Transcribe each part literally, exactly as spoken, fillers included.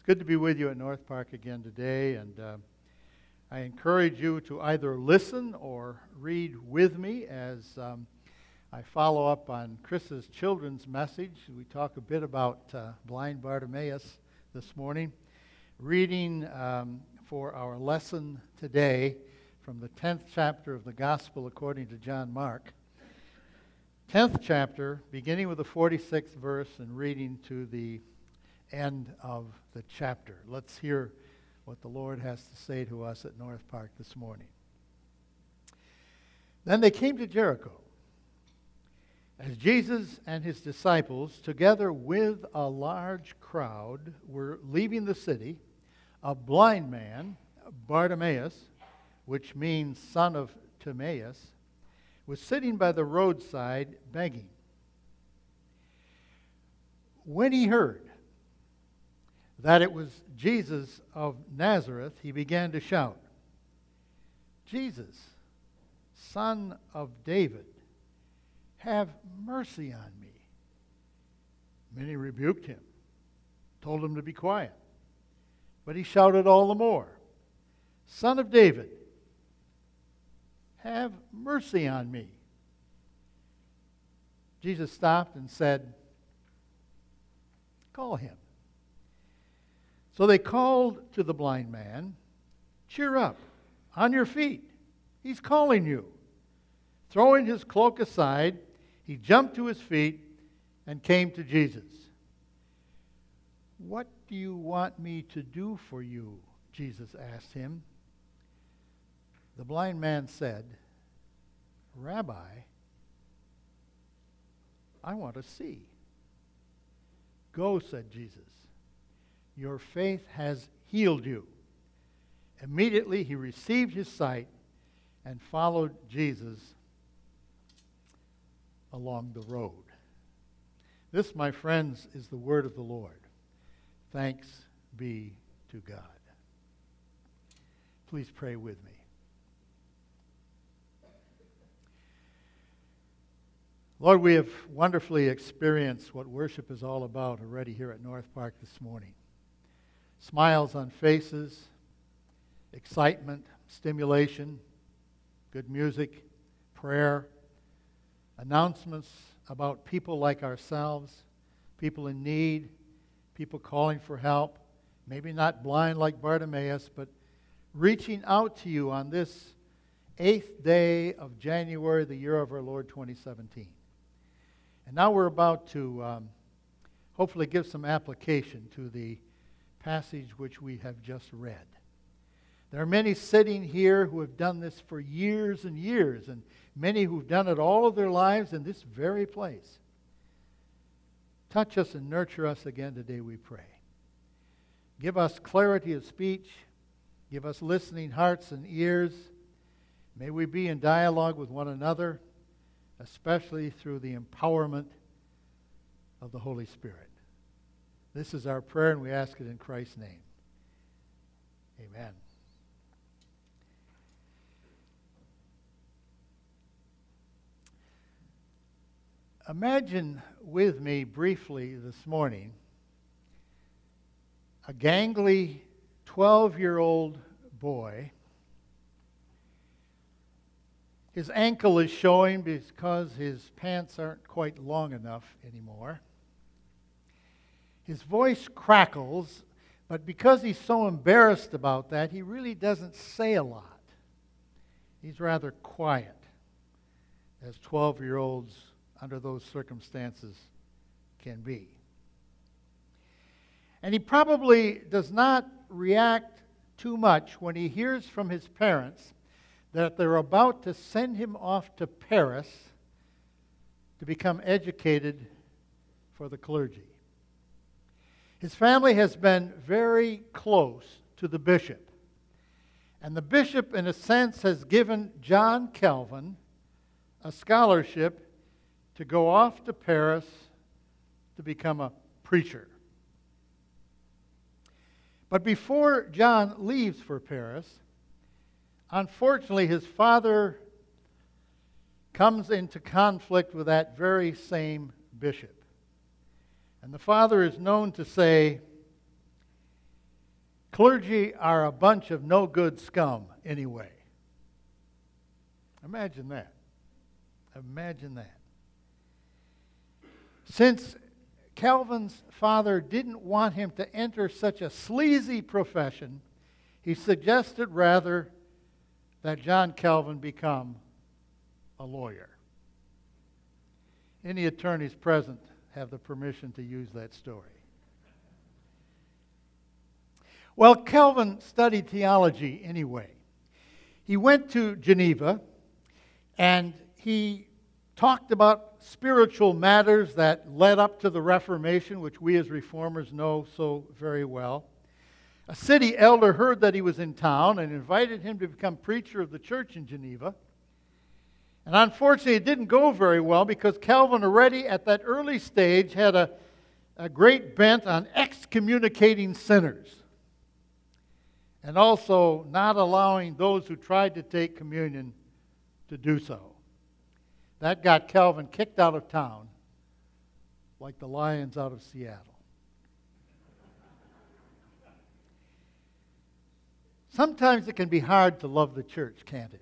Good to be with you at North Park again today, and uh, I encourage you to either listen or read with me as um, I follow up on Chris's children's message. We talk a bit about uh, blind Bartimaeus this morning, reading um, for our lesson today from the tenth chapter of the Gospel according to John Mark. tenth chapter, beginning with the forty-sixth verse and reading to the end of the chapter. Let's hear what the Lord has to say to us at North Park this morning. Then they came to Jericho. As Jesus and his disciples, together with a large crowd, were leaving the city, a blind man, Bartimaeus, which means son of Timaeus, was sitting by the roadside begging. When he heard that it was Jesus of Nazareth, he began to shout, "Jesus, Son of David, have mercy on me." Many rebuked him, told him to be quiet. But he shouted all the more, "Son of David, have mercy on me." Jesus stopped and said, "Call him." So they called to the blind man, "Cheer up, on your feet. He's calling you." Throwing his cloak aside, he jumped to his feet and came to Jesus. "What do you want me to do for you?" Jesus asked him. The blind man said, "Rabbi, I want to see." "Go," said Jesus. "Your faith has healed you." Immediately he received his sight and followed Jesus along the road. This, my friends, is the word of the Lord. Thanks be to God. Please pray with me. Lord, we have wonderfully experienced what worship is all about already here at North Park this morning. Smiles on faces, excitement, stimulation, good music, prayer, announcements about people like ourselves, people in need, people calling for help, maybe not blind like Bartimaeus, but reaching out to you on this eighth day of January, the year of our Lord twenty seventeen. And now we're about to um, hopefully give some application to the passage which we have just read. There are many sitting here who have done this for years and years, and many who've done it all of their lives in this very place. Touch us and nurture us again today, we pray. Give us clarity of speech. Give us listening hearts and ears. May we be in dialogue with one another, especially through the empowerment of the Holy Spirit. This is our prayer, and we ask it in Christ's name. Amen. Imagine with me briefly this morning a gangly twelve-year-old boy. His ankle is showing because his pants aren't quite long enough anymore. His voice crackles, but because he's so embarrassed about that, he really doesn't say a lot. He's rather quiet, as twelve-year-olds under those circumstances can be. And he probably does not react too much when he hears from his parents that they're about to send him off to Paris to become educated for the clergy. His family has been very close to the bishop. And the bishop, in a sense, has given John Calvin a scholarship to go off to Paris to become a preacher. But before John leaves for Paris, unfortunately, his father comes into conflict with that very same bishop. And the father is known to say, Clergy are a bunch of no-good scum anyway. Imagine that. Imagine that. Since Calvin's father didn't want him to enter such a sleazy profession, he suggested rather that John Calvin become a lawyer. Any attorneys present have the permission to use that story. Well, Calvin studied theology anyway. He went to Geneva and he talked about spiritual matters that led up to the Reformation, which we as reformers know so very well. A city elder heard that he was in town and invited him to become preacher of the church in Geneva. And unfortunately, it didn't go very well because Calvin already at that early stage had a, a great bent on excommunicating sinners and also not allowing those who tried to take communion to do so. That got Calvin kicked out of town like the Lions out of Seattle. Sometimes it can be hard to love the church, can't it?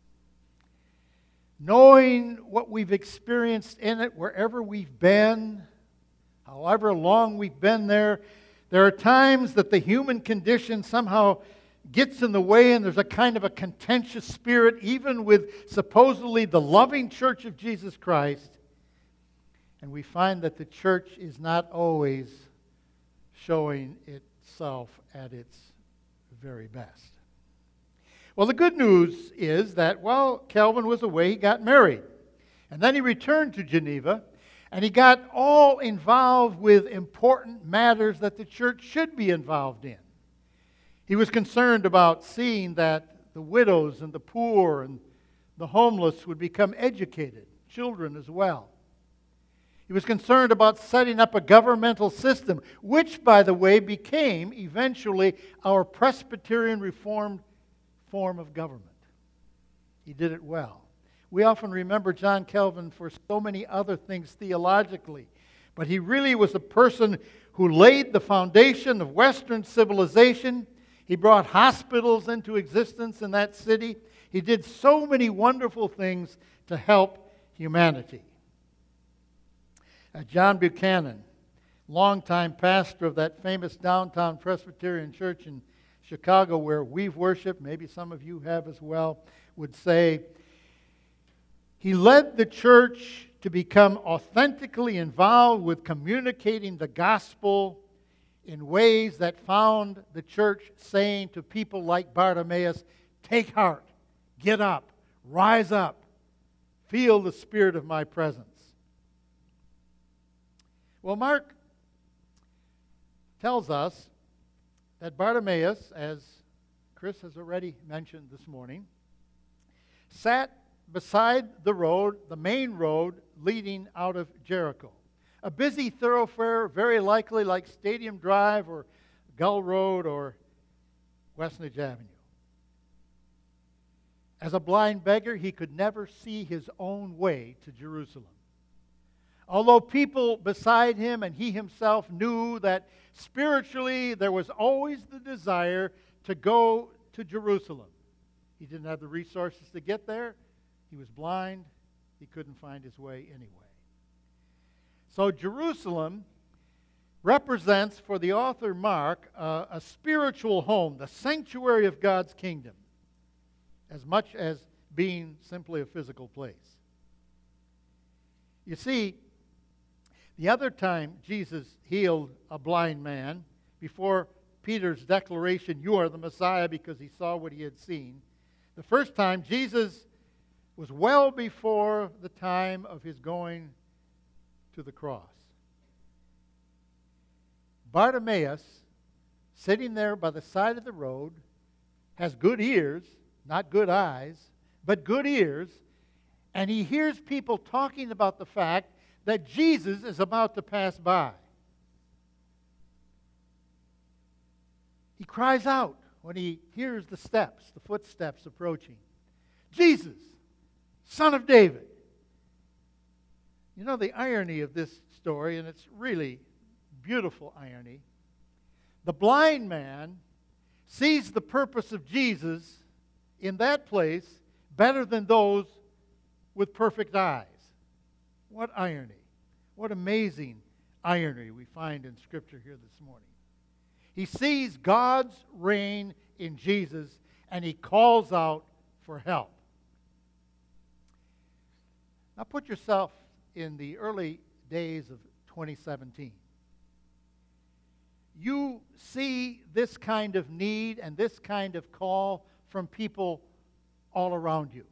Knowing what we've experienced in it, wherever we've been, however long we've been there, there are times that the human condition somehow gets in the way and there's a kind of a contentious spirit, even with supposedly the loving church of Jesus Christ. And we find that the church is not always showing itself at its very best. Well, the good news is that while Calvin was away, he got married. And then he returned to Geneva, and he got all involved with important matters that the church should be involved in. He was concerned about seeing that the widows and the poor and the homeless would become educated, children as well. He was concerned about setting up a governmental system, which, by the way, became eventually our Presbyterian Reformed form of government. He did it well. We often remember John Calvin for so many other things theologically, but he really was a person who laid the foundation of Western civilization. He brought hospitals into existence in that city. He did so many wonderful things to help humanity. Uh, John Buchanan, longtime pastor of that famous downtown Presbyterian church in Chicago where we've worshiped, maybe some of you have as well, would say, he led the church to become authentically involved with communicating the gospel in ways that found the church saying to people like Bartimaeus, take heart, get up, rise up, feel the spirit of my presence. Well, Mark tells us that Bartimaeus, as Chris has already mentioned this morning, sat beside the road, the main road leading out of Jericho. A busy thoroughfare, very likely like Stadium Drive or Gull Road or Westnedge Avenue. As a blind beggar, he could never see his own way to Jerusalem. Although people beside him and he himself knew that spiritually there was always the desire to go to Jerusalem. He didn't have the resources to get there. He was blind. He couldn't find his way anyway. So Jerusalem represents, for the author Mark, uh, a spiritual home, the sanctuary of God's kingdom, as much as being simply a physical place. You see, the other time Jesus healed a blind man, before Peter's declaration, you are the Messiah, because he saw what he had seen, the first time Jesus was well before the time of his going to the cross. Bartimaeus, sitting there by the side of the road, has good ears, not good eyes, but good ears, and he hears people talking about the fact that Jesus is about to pass by. He cries out when he hears the steps, the footsteps approaching. Jesus, Son of David. You know the irony of this story, and it's really beautiful irony. The blind man sees the purpose of Jesus in that place better than those with perfect eyes. What irony. What amazing irony we find in Scripture here this morning. He sees God's reign in Jesus, and he calls out for help. Now put yourself in the early days of twenty seventeen. You see this kind of need and this kind of call from people all around you.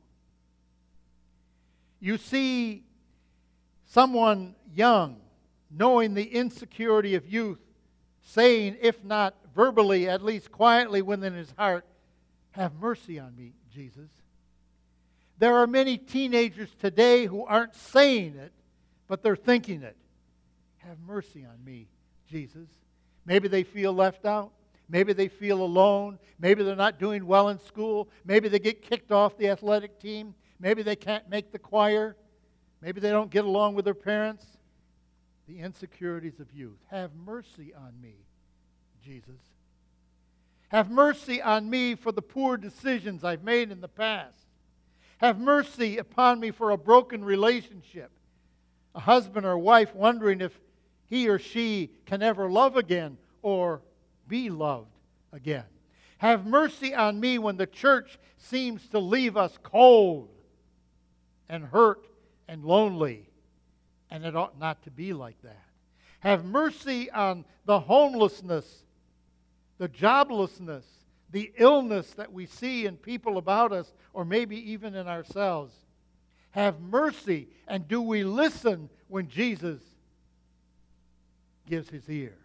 You see someone young, knowing the insecurity of youth, saying, if not verbally, at least quietly within his heart, "Have mercy on me, Jesus." There are many teenagers today who aren't saying it, but they're thinking it. "Have mercy on me, Jesus." Maybe they feel left out. Maybe they feel alone. Maybe they're not doing well in school. Maybe they get kicked off the athletic team. Maybe they can't make the choir. Maybe they don't get along with their parents. The insecurities of youth. Have mercy on me, Jesus. Have mercy on me for the poor decisions I've made in the past. Have mercy upon me for a broken relationship. A husband or wife wondering if he or she can ever love again or be loved again. Have mercy on me when the church seems to leave us cold and hurt and lonely, and it ought not to be like that. Have mercy on the homelessness, the joblessness, the illness that we see in people about us, or maybe even in ourselves. Have mercy, and do we listen when Jesus gives his ear?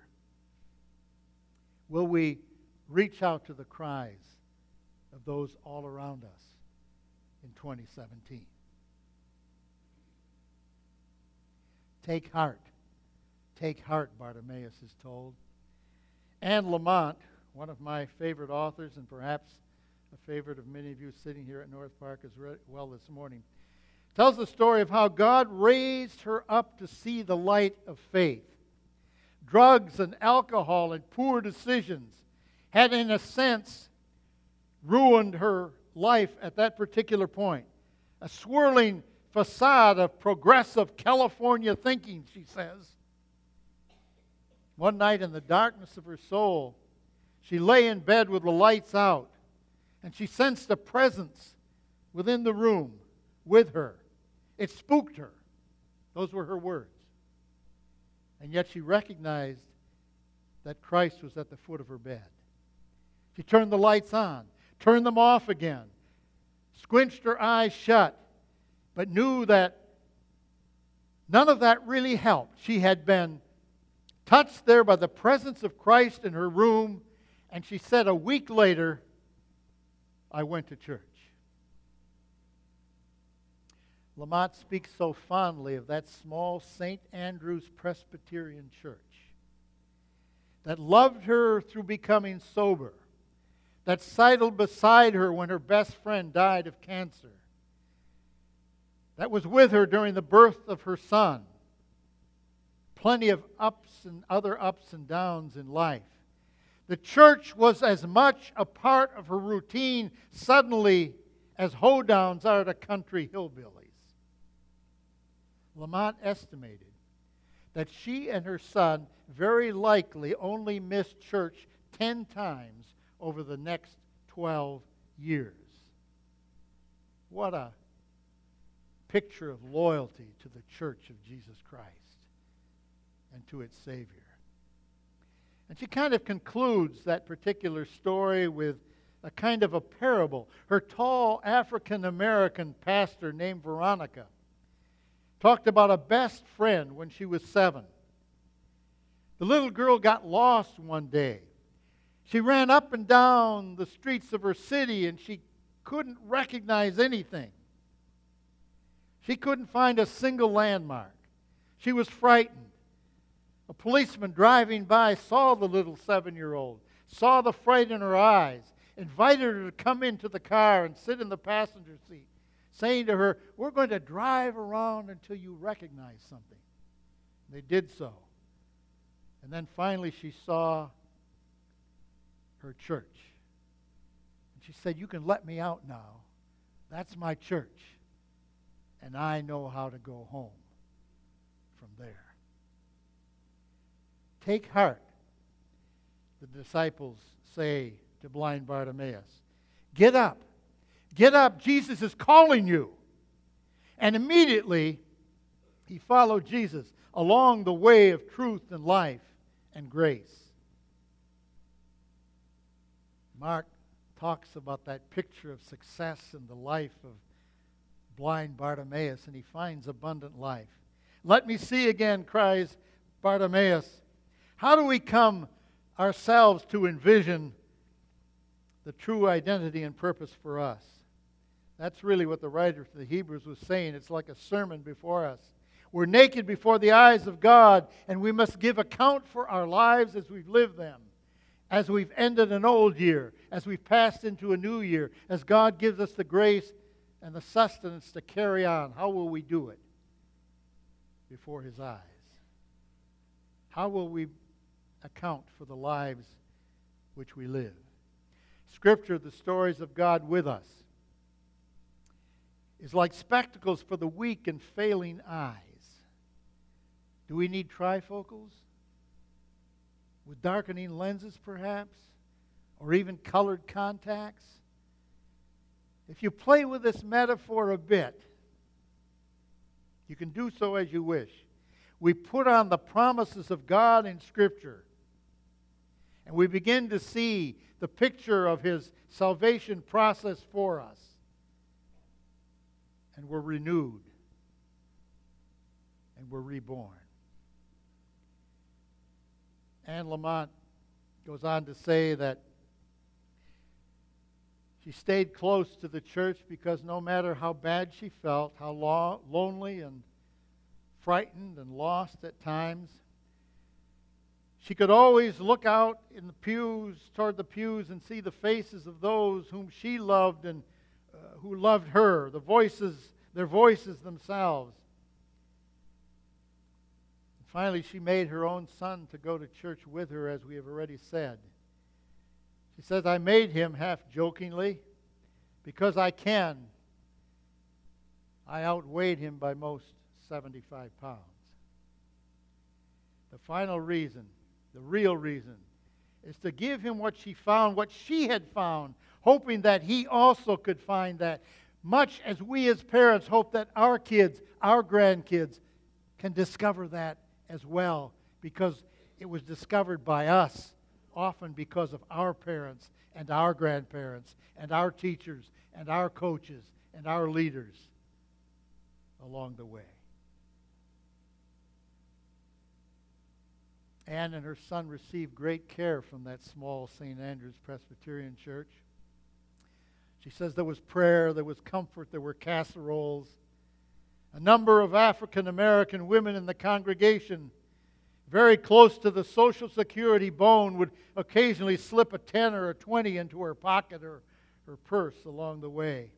Will we reach out to the cries of those all around us in twenty seventeen? Take heart. Take heart, Bartimaeus is told. Anne Lamott, one of my favorite authors and perhaps a favorite of many of you sitting here at North Park as well this morning, tells the story of how God raised her up to see the light of faith. Drugs and alcohol and poor decisions had, in a sense, ruined her life at that particular point. A swirling facade of progressive California thinking, she says. One night in the darkness of her soul, she lay in bed with the lights out, and she sensed a presence within the room with her. It spooked her. Those were her words. And yet she recognized that Christ was at the foot of her bed. She turned the lights on, turned them off again, squinched her eyes shut, but knew that none of that really helped. She had been touched there by the presence of Christ in her room, and she said a week later, "I went to church." Lamott speaks so fondly of that small Saint Andrew's Presbyterian church that loved her through becoming sober, that sidled beside her when her best friend died of cancer, that was with her during the birth of her son. Plenty of ups and other ups and downs in life. The church was as much a part of her routine suddenly as hoedowns are to country hillbillies. Lamott estimated that she and her son very likely only missed church ten times over the next twelve years. What a picture of loyalty to the church of Jesus Christ and to its Savior. And she kind of concludes that particular story with a kind of a parable. Her tall African-American pastor named Veronica talked about a best friend when she was seven. The little girl got lost one day. She ran up and down the streets of her city and she couldn't recognize anything. She couldn't find a single landmark. She was frightened. A policeman driving by saw the little seven-year-old, saw the fright in her eyes, invited her to come into the car and sit in the passenger seat, saying to her, "We're going to drive around until you recognize something." They did so. And then finally she saw her church. And she said, you can let me out now. That's my church. And I know how to go home from there. Take heart, the disciples say to blind Bartimaeus. Get up. Get up. Jesus is calling you. And immediately he followed Jesus along the way of truth and life and grace. Mark talks about that picture of success in the life of blind Bartimaeus, and he finds abundant life. Let me see again, cries Bartimaeus. How do we come ourselves to envision the true identity and purpose for us? That's really what the writer to the Hebrews was saying. It's like a sermon before us. We're naked before the eyes of God, and we must give account for our lives as we've lived them, as we've ended an old year, as we've passed into a new year, as God gives us the grace and the sustenance to carry on. How will we do it before His eyes? How will we account for the lives which we live? Scripture, the stories of God with us, is like spectacles for the weak and failing eyes. Do we need trifocals? With darkening lenses, perhaps? Or even colored contacts? If you play with this metaphor a bit, you can do so as you wish. We put on the promises of God in Scripture, and we begin to see the picture of His salvation process for us. And we're renewed. And we're reborn. Anne Lamott goes on to say that she stayed close to the church because no matter how bad she felt, how lo- lonely and frightened and lost at times, she could always look out in the pews, toward the pews, and see the faces of those whom she loved and uh, who loved her, the voices, their voices themselves. And finally, she made her own son to go to church with her, as we have already said. She says, I made him half jokingly because I can. I outweighed him by most seventy-five pounds. The final reason, the real reason, is to give him what she found, what she had found, hoping that he also could find that, much as we as parents hope that our kids, our grandkids, can discover that as well, because it was discovered by us, often because of our parents and our grandparents and our teachers and our coaches and our leaders along the way. Anne and her son received great care from that small Saint Andrew's Presbyterian Church. She says there was prayer, there was comfort, there were casseroles. A number of African American women in the congregation, very close to the Social Security bone, would occasionally slip a ten or a twenty into her pocket or her purse along the way.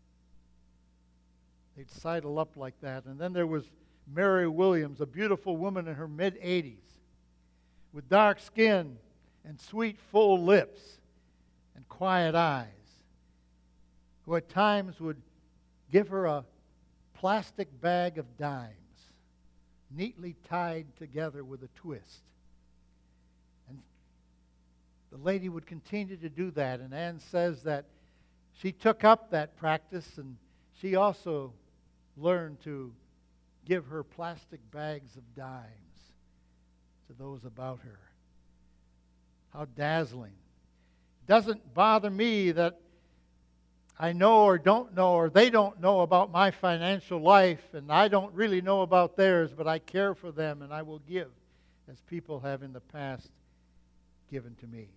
They'd sidle up like that. And then there was Mary Williams, a beautiful woman in her mid-eighties, with dark skin and sweet, full lips and quiet eyes, who at times would give her a plastic bag of dimes, neatly tied together with a twist. And the lady would continue to do that, and Anne says that she took up that practice, and she also learned to give her plastic bags of dimes to those about her. How dazzling. It doesn't bother me that I know or don't know, or they don't know about my financial life, and I don't really know about theirs, but I care for them, and I will give as people have in the past given to me.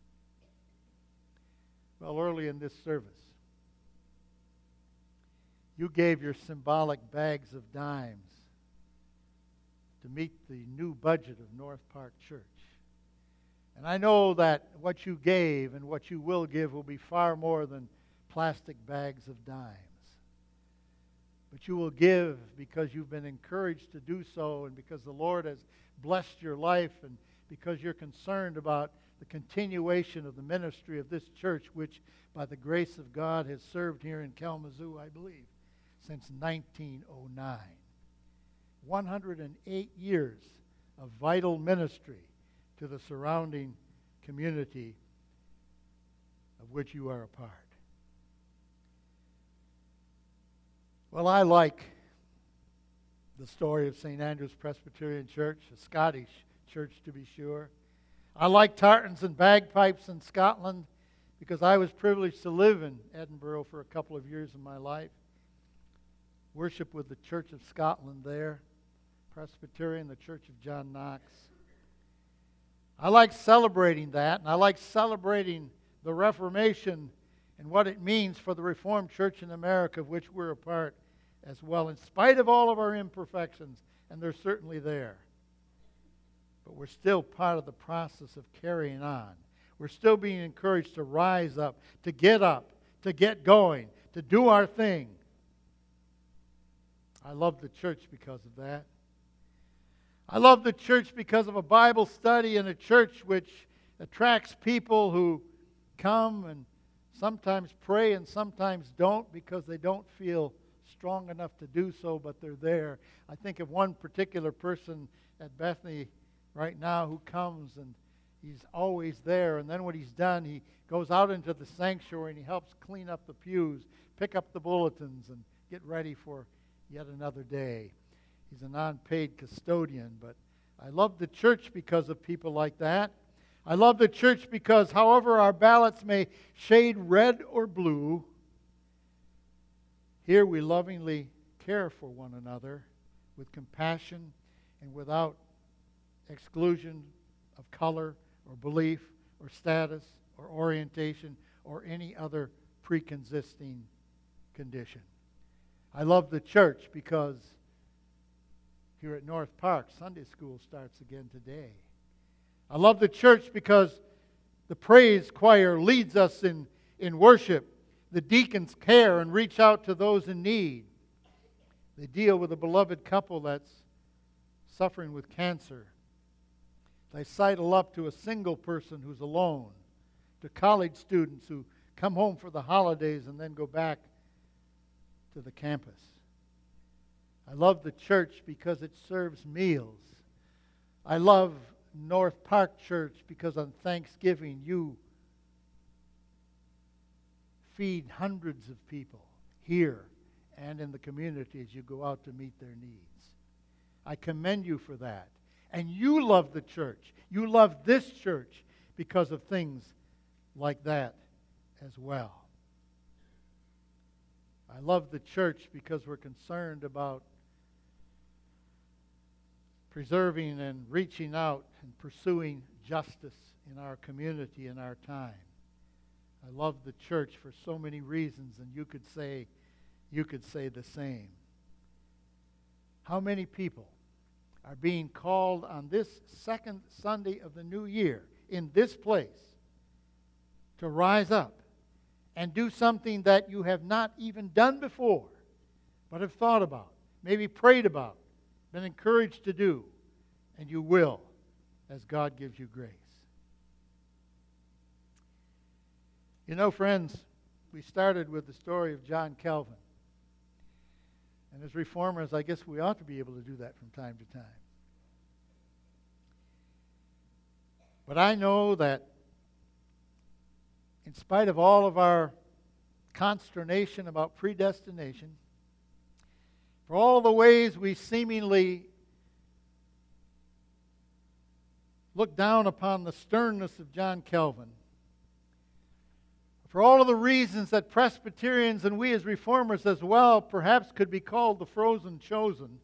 Well, early in this service, you gave your symbolic bags of dimes to meet the new budget of North Park Church. And I know that what you gave and what you will give will be far more than plastic bags of dimes. But you will give because you've been encouraged to do so, and because the Lord has blessed your life, and because you're concerned about the continuation of the ministry of this church, which by the grace of God has served here in Kalamazoo, I believe, since nineteen oh nine. one hundred eight years of vital ministry to the surrounding community of which you are a part. Well, I like the story of Saint Andrew's Presbyterian Church, a Scottish church to be sure. I like tartans and bagpipes in Scotland because I was privileged to live in Edinburgh for a couple of years in my life. Worship with the Church of Scotland there, Presbyterian, the Church of John Knox. I like celebrating that, and I like celebrating the Reformation and what it means for the Reformed Church in America, of which we're a part as well, in spite of all of our imperfections, and they're certainly there. But we're still part of the process of carrying on. We're still being encouraged to rise up, to get up, to get going, to do our thing. I love the church because of that. I love the church because of a Bible study and a church which attracts people who come and sometimes pray and sometimes don't because they don't feel strong enough to do so, but they're there. I think of one particular person at Bethany right now who comes and he's always there, and then when he's done, he goes out into the sanctuary and he helps clean up the pews, pick up the bulletins, and get ready for yet another day. He's a non-paid custodian, but I love the church because of people like that. I love the church because however our ballots may shade red or blue, here we lovingly care for one another with compassion and without exclusion of color or belief or status or orientation or any other preexisting condition. I love the church because here at North Park, Sunday school starts again today. I love the church because the praise choir leads us in, in worship. The deacons care and reach out to those in need. They deal with a beloved couple that's suffering with cancer. They sidle up to a single person who's alone, to college students who come home for the holidays and then go back to the campus. I love the church because it serves meals. I love North Park Church because on Thanksgiving you feed hundreds of people here and in the community as you go out to meet their needs. I commend you for that. And you love the church. You love this church because of things like that as well. I love the church because we're concerned about preserving and reaching out and pursuing justice in our community in our time. I love the church for so many reasons, and you could say, you could say the same. How many people are being called on this second Sunday of the new year in this place to rise up and do something that you have not even done before, but have thought about, maybe prayed about, been encouraged to do, and you will as God gives you grace. You know, friends, we started with the story of John Calvin. And as reformers, I guess we ought to be able to do that from time to time. But I know that in spite of all of our consternation about predestination, for all the ways we seemingly look down upon the sternness of John Calvin, for all of the reasons that Presbyterians and we as reformers as well perhaps could be called the frozen chosen,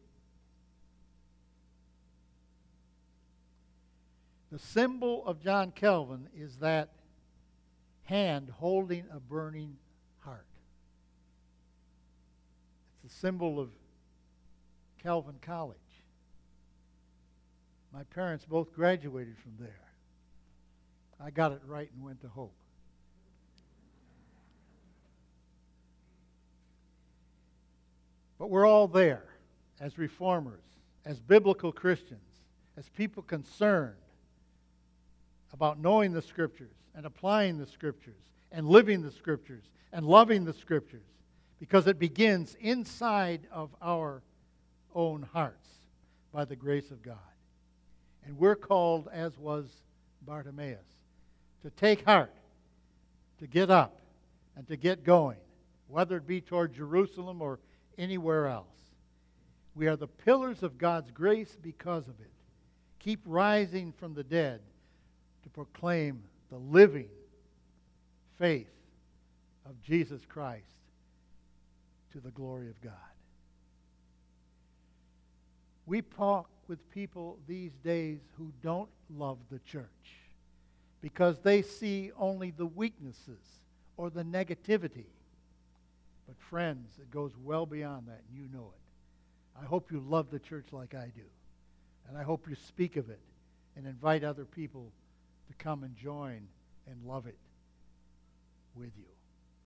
the symbol of John Calvin is that hand holding a burning heart. It's the symbol of Calvin College. My parents both graduated from there. I got it right and went to Hope. But we're all there as reformers, as biblical Christians, as people concerned about knowing the Scriptures and applying the Scriptures and living the Scriptures and loving the Scriptures, because it begins inside of our own hearts by the grace of God. And we're called, as was Bartimaeus, to take heart, to get up, and to get going, whether it be toward Jerusalem or anywhere else. We are the pillars of God's grace because of it. Keep rising from the dead to proclaim the living faith of Jesus Christ to the glory of God. We talk with people these days who don't love the church because they see only the weaknesses or the negativity. But friends, it goes well beyond that, and you know it. I hope you love the church like I do. And I hope you speak of it and invite other people to come and join and love it with you.